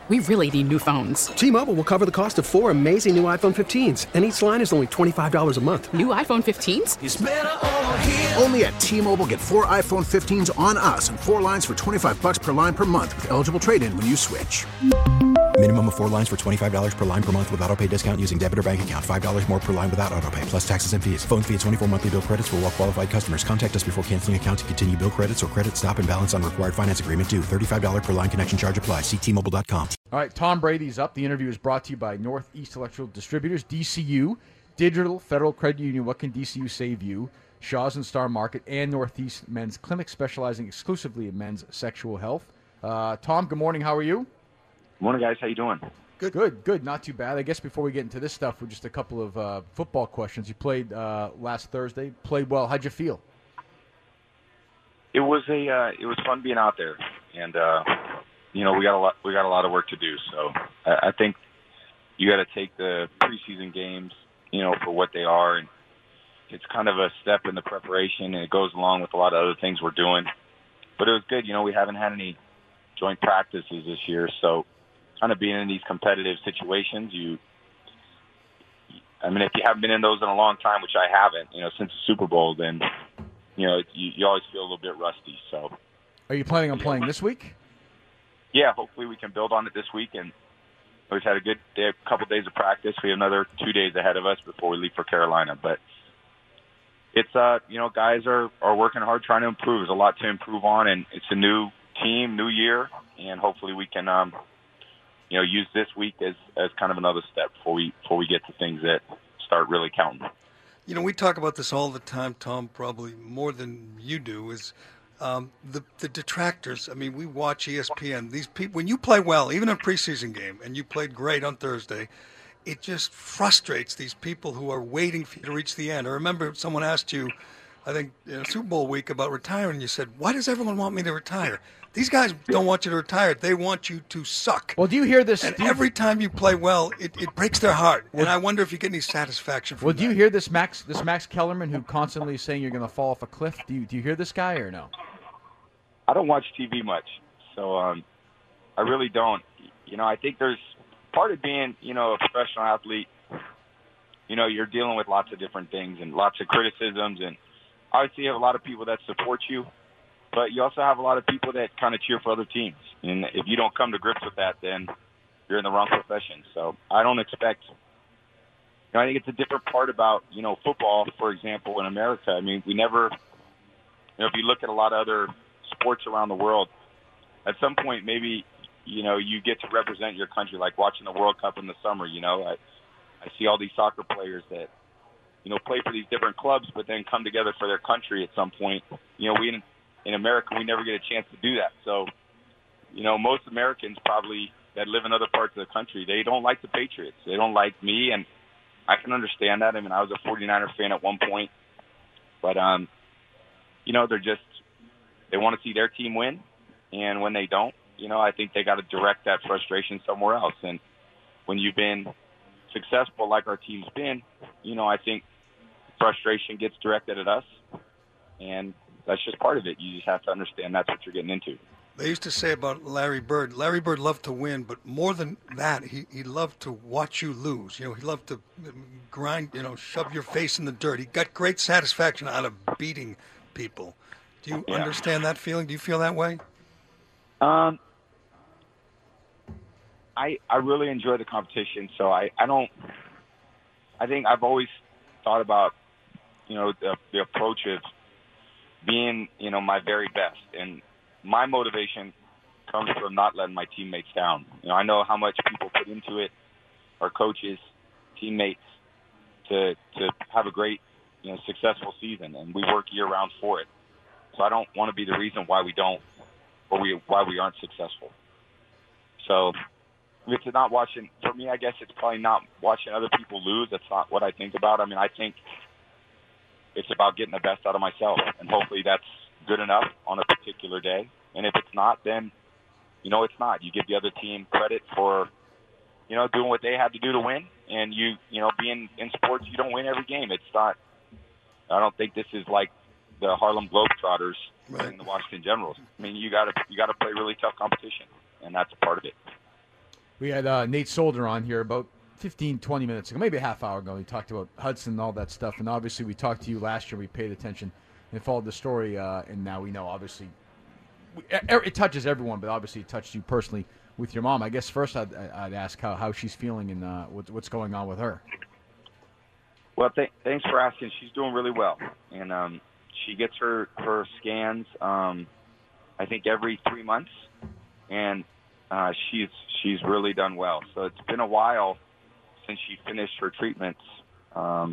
We really need new phones. T-Mobile will cover the cost of 4 amazing new iPhone 15s, and each line is only $25 a month. New iPhone 15s? It's better over here. Only at T-Mobile, get 4 iPhone 15s on us and 4 lines for $25 per line per month with eligible trade-in when you switch. Minimum of 4 lines for $25 per line per month with autopay discount using debit or bank account. $5 more per line without autopay, plus taxes and fees. Phone fee at 24 monthly bill credits for well-qualified customers. Contact us before canceling account to continue bill credits or credit stop and balance on required finance agreement due. $35 per line connection charge applies. See T-Mobile.com. All right, Tom Brady's up. The interview is brought to you by Northeast Electrical Distributors, DCU, Digital Federal Credit Union. What can DCU save you? Shaw's and Star Market, and Northeast Men's Clinic, specializing exclusively in men's sexual health. Tom, good morning. How are you? Good morning, guys. How you doing? Good. Not too bad. I guess before we get into this stuff, just a couple of football questions. You played last Thursday. Played well. How'd you feel? It was fun being out there, and we got a lot of work to do. So I think you got to take the preseason games, for what they are, and it's kind of a step in the preparation, and it goes along with a lot of other things we're doing. But it was good. We haven't had any joint practices this year, so kind of being in these competitive situations, if you haven't been in those in a long time, which I haven't, since the Super Bowl, then, you always feel a little bit rusty. So, are you planning on playing this week? Yeah, hopefully we can build on it this week, and we've had a couple days of practice. We have another 2 days ahead of us before we leave for Carolina. But it's, guys are working hard trying to improve. There's a lot to improve on, and it's a new team, new year, and hopefully we can, use this week as kind of another step before we get to things that start really counting. We talk about this all the time, Tom, probably more than you do, is the detractors. I mean, we watch ESPN. These people, when you play well, even in a preseason game, and you played great on Thursday, it just frustrates these people who are waiting for you to reach the end. I remember someone asked you, I think, Super Bowl week about retiring, and you said, why does everyone want me to retire? These guys don't want you to retire. They want you to suck. Well, do you hear this? And every time you play well, it breaks their heart. And I wonder if you get any satisfaction from that. Do you hear this Max Kellerman, who constantly is saying you're going to fall off a cliff? Do you hear this guy or no? I don't watch TV much, so I really don't. I think there's part of being, a professional athlete. You're dealing with lots of different things and lots of criticisms, and obviously you have a lot of people that support you. But you also have a lot of people that kind of cheer for other teams. And if you don't come to grips with that, then you're in the wrong profession. So I don't expect – I think it's a different part about, football, for example, in America. I mean, we never if you look at a lot of other sports around the world, at some point maybe, you get to represent your country, like watching the World Cup in the summer. I see all these soccer players that, play for these different clubs but then come together for their country at some point. In America, we never get a chance to do that. So, most Americans probably that live in other parts of the country, they don't like the Patriots. They don't like me, and I can understand that. I mean, I was a 49er fan at one point. But, they want to see their team win. And when they don't, I think they got to direct that frustration somewhere else. And when you've been successful like our team's been, I think frustration gets directed at us. And that's just part of it. You just have to understand that's what you're getting into. They used to say about Larry Bird loved to win, but more than that, he loved to watch you lose. He loved to grind, shove your face in the dirt. He got great satisfaction out of beating people. Do you understand that feeling? Do you feel that way? I really enjoy the competition, so I think I've always thought about, the approach of being, my very best. And my motivation comes from not letting my teammates down. I know how much people put into it, our coaches, teammates, to have a great, successful season, and we work year-round for it. So I don't want to be the reason why we don't, or why we aren't successful. So if it's not watching, for me, I guess it's probably not watching other people lose. That's not what I think about. I mean, I think it's about getting the best out of myself, and hopefully that's good enough on a particular day. And if it's not, then, it's not. You give the other team credit for, doing what they had to do to win. And being in sports, you don't win every game. It's not, I don't think this is like the Harlem Globetrotters and the Washington Generals. I mean, you got to play really tough competition, and that's a part of it. We had Nate Solder on here about 15, 20 minutes ago, maybe a half hour ago. He talked about Hudson and all that stuff. And obviously we talked to you last year. We paid attention and followed the story. And now we know, obviously, it touches everyone, but obviously it touched you personally with your mom. I guess first I'd ask how she's feeling and what's going on with her. Well, thanks for asking. She's doing really well. And she gets her scans, I think, every 3 months. And she's really done well. So it's been a while since she finished her treatments. And,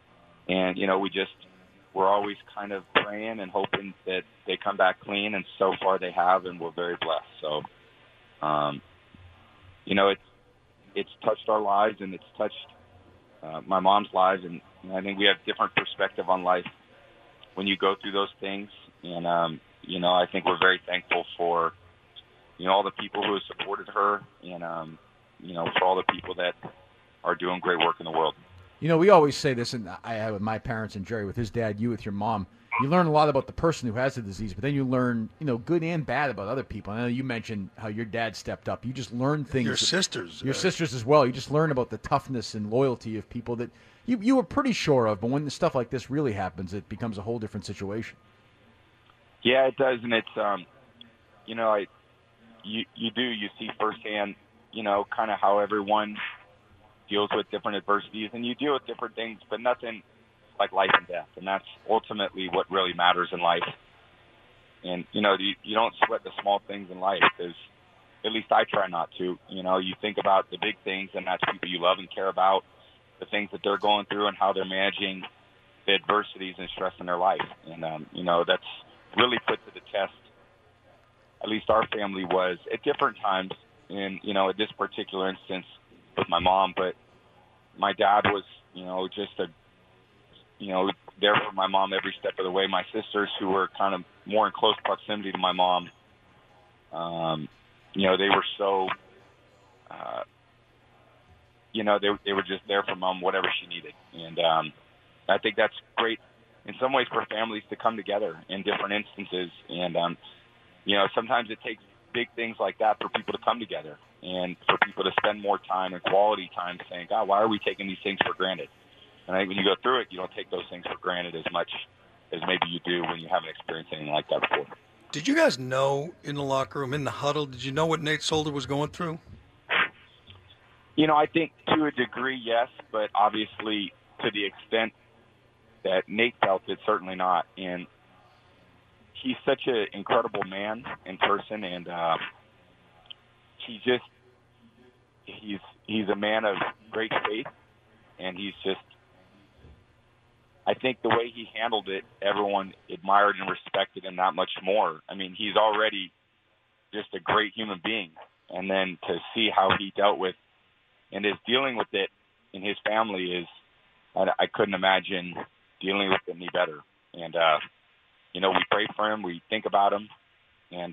we're always kind of praying and hoping that they come back clean. And so far they have, and we're very blessed. So, it's touched our lives, and it's touched my mom's lives. And I think we have different perspective on life when you go through those things. And, I think we're very thankful for, all the people who have supported her and, for all the people that are doing great work in the world. We always say this, and I had with my parents and Jerry with his dad, you with your mom. You learn a lot about the person who has the disease, but then you learn, good and bad about other people. I know you mentioned how your dad stepped up. You just learn things. Your sisters as well. You just learn about the toughness and loyalty of people that you were pretty sure of, but when stuff like this really happens, it becomes a whole different situation. Yeah, it does, and it's, you see firsthand, kind of how everyone deals with different adversities, and you deal with different things, but nothing like life and death, and that's ultimately what really matters in life. And, you don't sweat the small things in life, because at least I try not to. You think about the big things, and that's people you love and care about, the things that they're going through and how they're managing the adversities and stress in their life. And, that's really put to the test, at least our family was, at different times. And, at this particular instance with my mom, but my dad was, just there for my mom every step of the way. My sisters, who were kind of more in close proximity to my mom, they were so, they were just there for mom, whatever she needed. And I think that's great in some ways for families to come together in different instances. And, sometimes it takes big things like that for people to come together and for people to spend more time and quality time saying, God, why are we taking these things for granted? And I think when you go through it, you don't take those things for granted as much as maybe you do when you haven't experienced anything like that before. Did you guys know in the locker room, in the huddle, did you know what Nate Solder was going through? I think to a degree, yes, but obviously to the extent that Nate felt it, certainly not. And he's such an incredible man in person, and he's a man of great faith, and he's just, I think the way he handled it, everyone admired and respected him that much more. I mean, he's already just a great human being, and then to see how he dealt with and is dealing with it in his family is, I couldn't imagine dealing with it any better. And we pray for him, we think about him, and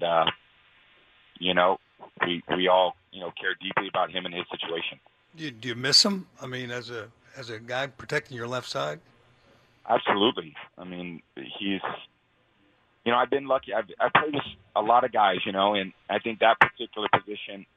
we all care deeply about him and his situation. Do you miss him? I mean, as a guy protecting your left side? Absolutely. I mean, he's, I've been lucky. I've played with a lot of guys, and I think that particular position,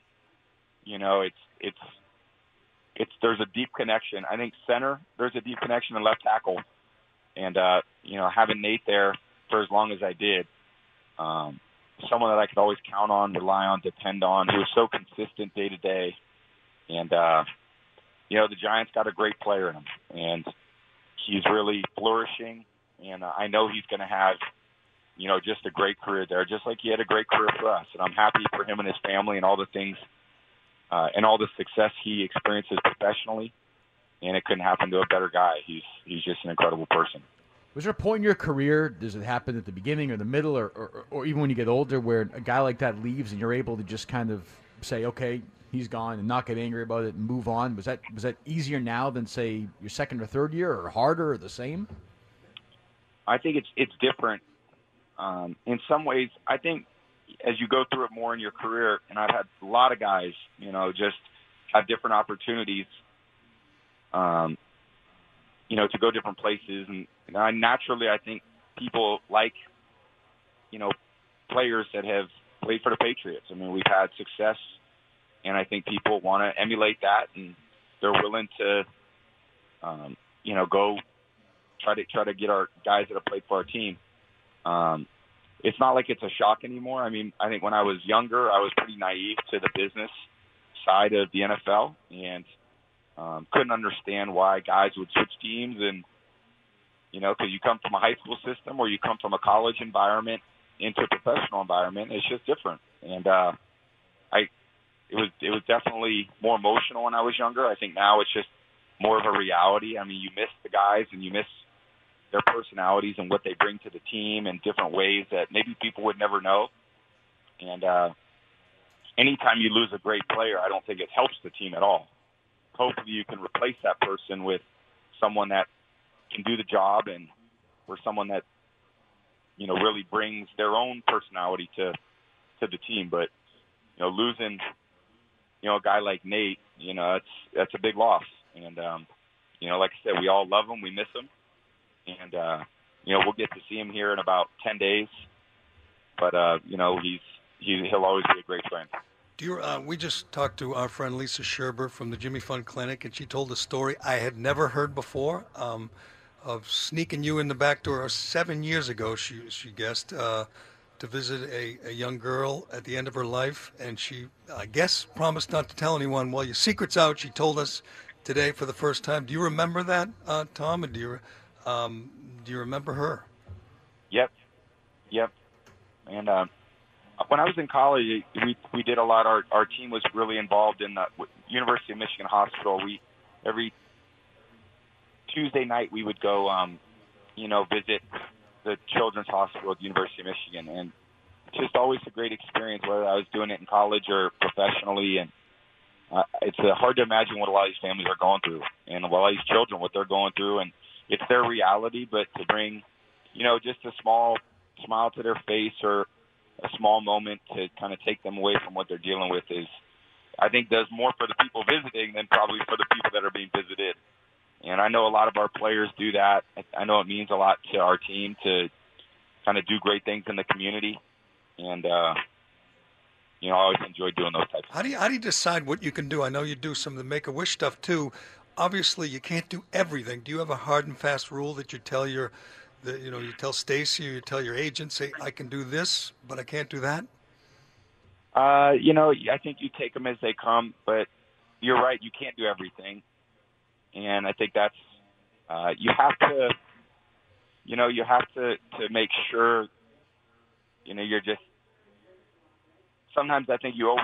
it's there's a deep connection. I think center, there's a deep connection, in left tackle, and having Nate there for as long as I did, someone that I could always count on, rely on, depend on, who was so consistent day to day. And, the Giants got a great player in him, and he's really flourishing. And I know he's going to have, just a great career there, just like he had a great career for us. And I'm happy for him and his family and all the things and all the success he experiences professionally. And it couldn't happen to a better guy. He's just an incredible person. Was there a point in your career, does it happen at the beginning or the middle or even when you get older, where a guy like that leaves and you're able to just kind of say, okay, he's gone, and not get angry about it and move on? Was that easier now than, say, your second or third year, or harder, or the same? I think it's different. In some ways, I think as you go through it more in your career, and I've had a lot of guys, just have different opportunities, to go different places. And naturally, I think people like, players that have played for the Patriots. I mean, we've had success And I think people want to emulate that, and they're willing to, go try to get our guys that have played for our team. It's not like it's a shock anymore. I mean, I think when I was younger, I was pretty naive to the business side of the NFL and couldn't understand why guys would switch teams. And, because you come from a high school system or you come from a college environment into a professional environment, it's just different. And it was definitely more emotional when I was younger. I think now it's just more of a reality. I mean, you miss the guys and you miss their personalities and what they bring to the team in different ways that maybe people would never know. And anytime you lose a great player, I don't think it helps the team at all. Hopefully you can replace that person with someone that can do the job or someone that, really brings their own personality to the team. But, losing, a guy like Nate, that's a big loss. And, like I said, we all love him. We miss him. And, we'll get to see him here in about 10 days. But, he'll always be a great friend. We just talked to our friend Lisa Scherber from the Jimmy Fund Clinic, and she told a story I had never heard before of sneaking you in the back door 7 years ago, she guessed, to visit a young girl at the end of her life. And she, I guess, promised not to tell anyone. Well, your secret's out, she told us today for the first time. Do you remember that, Tom? And do you remember her? Yep. And when I was in college, we did a lot. Our team was really involved in the University of Michigan Hospital. Every Tuesday night we would go, visit the Children's Hospital at the University of Michigan, and it's just always a great experience, whether I was doing it in college or professionally. And it's hard to imagine what a lot of these families are going through, and a lot of these children, what they're going through, and it's their reality. But to bring, just a small smile to their face or a small moment to kind of take them away from what they're dealing with I think does more for the people visiting than probably for the people that are being visited. And I know a lot of our players do that. I know it means a lot to our team to kind of do great things in the community. And, I always enjoy doing those types of things. How do you decide what you can do? I know you do some of the Make-A-Wish stuff too. Obviously, you can't do everything. Do you have a hard and fast rule that you tell you tell Stacy or you tell your agent, say, I can do this, but I can't do that? I think you take them as they come, but you're right. You can't do everything. And I think that's, you have to make sure, you're just, sometimes I think you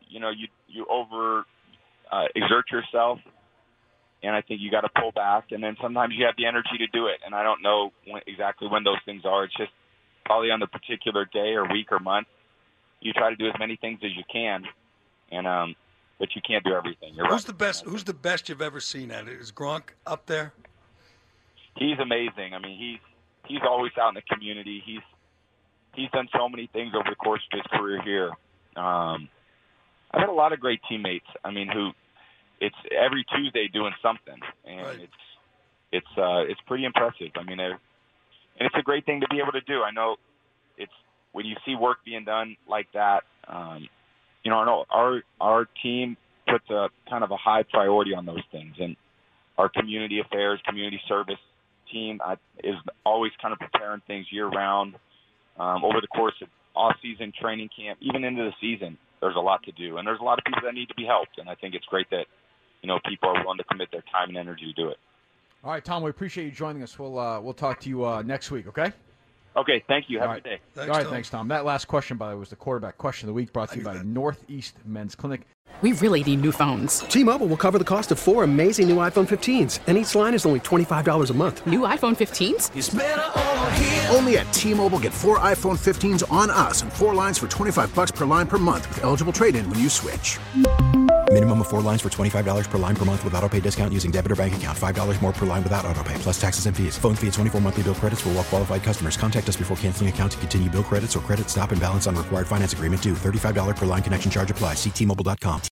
exert yourself. And I think you got to pull back, and then sometimes you have the energy to do it. And I don't know exactly when those things are. It's just probably on the particular day or week or month. You try to do as many things as you can, and but you can't do everything. You're Who's right. Who's the best you've ever seen at it? Is Gronk up there? He's amazing. I mean, he's always out in the community. He's done so many things over the course of his career here. I've had a lot of great teammates. I mean, it's every Tuesday doing something, and right. It's pretty impressive. I mean, and it's a great thing to be able to do. I know it's when you see work being done like that. I know our team puts a kind of a high priority on those things, and our community affairs, community service team is always kind of preparing things year round. Over the course of off-season training camp, even into the season, there's a lot to do, and there's a lot of people that need to be helped. And I think it's great that people are willing to commit their time and energy to do it. All right, Tom, we appreciate you joining us. We'll talk to you next week, okay? Okay, thank you. Have a good day. Thanks, Tom. That last question, by the way, was the quarterback question of the week, brought to you by Northeast Men's Clinic. We really need new phones. T-Mobile will cover the cost of 4 amazing new iPhone 15s, and each line is only $25 a month. New iPhone 15s? It's better over here. Only at T-Mobile, get 4 iPhone 15s on us and 4 lines for $25 per line per month with eligible trade-in when you switch. Minimum of 4 lines for $25 per line per month with autopay discount using debit or bank account. $5 more per line without autopay, plus taxes and fees. Phone fee at 24 monthly bill credits for well-qualified customers. Contact us before canceling account to continue bill credits or credit stop and balance on required finance agreement due. $35 per line connection charge applies. See T-Mobile.com.